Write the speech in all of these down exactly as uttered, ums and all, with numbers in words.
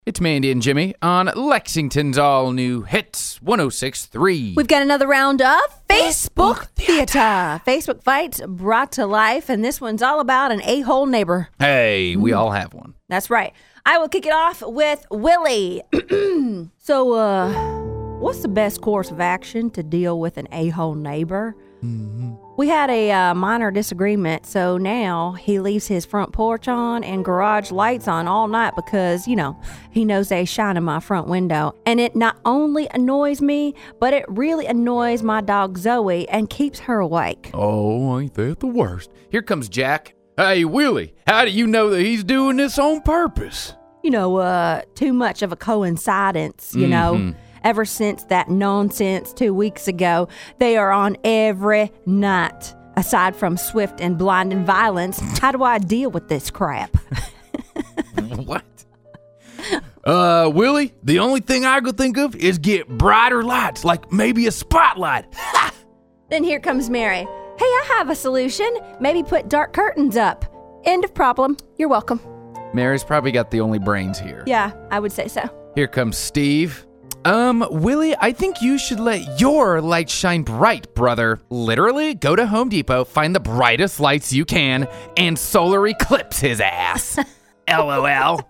It's Mandy and Jimmy on Lexington's all-new Hits one oh six point three. We've got another round of Facebook Theater. Facebook Fights brought to life, and this one's all about an a-hole neighbor. Hey, we all have one. That's right. I will kick it off with Willie. So, uh, what's the best course of action to deal with an a-hole neighbor? Mm-hmm. We had a uh, minor disagreement, so now he leaves his front porch on and garage lights on all night because, you know, he knows they shine in my front window. And it not only annoys me, but it really annoys my dog Zoe and keeps her awake. Oh, ain't that the worst? Here comes Jack. Hey, Willie, how do you know that he's doing this on purpose? You know, uh, too much of a coincidence, you mm-hmm. know. Ever since that nonsense two weeks ago, they are on every night. Aside from swift and blinding violence, how do I deal with this crap? What? Uh, Willie, the only thing I could think of is get brighter lights, like maybe a spotlight. Then here comes Mary. Hey, I have a solution. Maybe put dark curtains up. End of problem. You're welcome. Mary's probably got the only brains here. Yeah, I would say so. Here comes Steve. Um, Willie, I think you should let your light shine bright, brother. Literally, go to Home Depot, find the brightest lights you can, and solar eclipse his ass. LOL.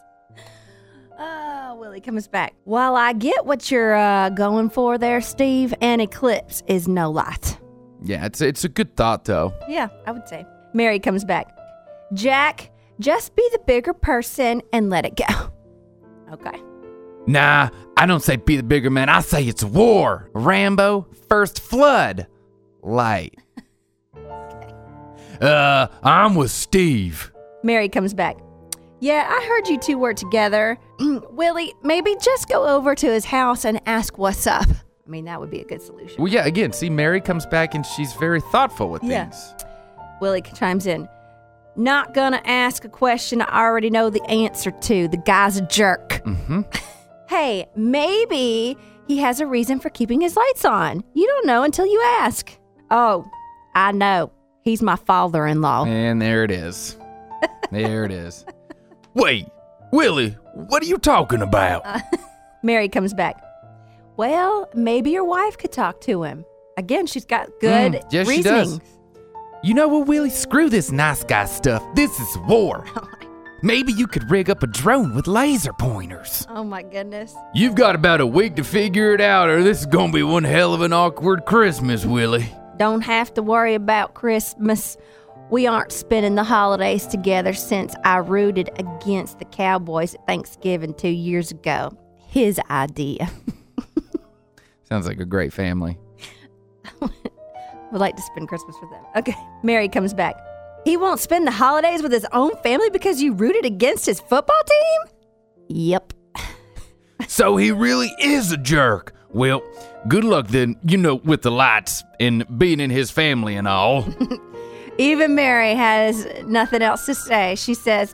Oh, Willie comes back. While I get what you're uh, going for there, Steve, an eclipse is no light. Yeah, it's, it's a good thought, though. Yeah, I would say. Mary comes back. Jack, just be the bigger person and let it go. Okay. Nah, I don't say be the bigger man. I say it's war. Rambo, first flood. Light. Okay. Uh, I'm with Steve. Mary comes back. Yeah, I heard you two were together. Willie, maybe just go over to his house and ask what's up. I mean, that would be a good solution. Well, yeah, again, see, Mary comes back and she's very thoughtful with yeah. things. Willie chimes in. Not gonna ask a question I already know the answer to. The guy's a jerk. Mm-hmm. Hey, maybe he has a reason for keeping his lights on. You don't know until you ask. Oh, I know. He's my father-in-law. And there it is. There it is. Wait, Willie, what are you talking about? Uh, Mary comes back. Well, maybe your wife could talk to him. Again, she's got good mm, yes, reasoning. She does. You know what, Willie? Screw this nice guy stuff. This is war. Maybe you could rig up a drone with laser pointers. Oh, my goodness. You've got about a week to figure it out, or this is going to be one hell of an awkward Christmas, Willie. Don't have to worry about Christmas. We aren't spending the holidays together since I rooted against the Cowboys at Thanksgiving two years ago. His idea. Sounds like a great family. Would like to spend Christmas with them. Okay. Mary comes back. He won't spend the holidays with his own family because you rooted against his football team? Yep. So he really is a jerk. Well, good luck then, you know, with the lights and being in his family and all. Even Mary has nothing else to say. She says,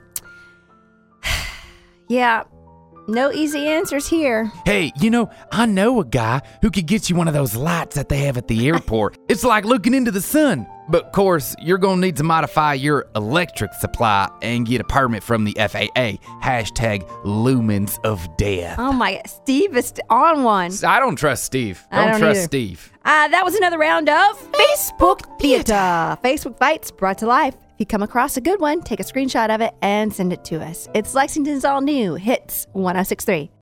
yeah, no easy answers here. Hey, you know, I know a guy who could get you one of those lights that they have at the airport. It's like looking into the sun. But, of course, you're going to need to modify your electric supply and get a permit from the F A A. Hashtag lumens of death. Oh, my God. Steve is on one. I don't trust Steve. Don't, I don't trust either. Steve. Uh, that was another round of Facebook Theater. Facebook Fights brought to life. If you come across a good one, take a screenshot of it and send it to us. It's Lexington's all new Hits one oh six point three.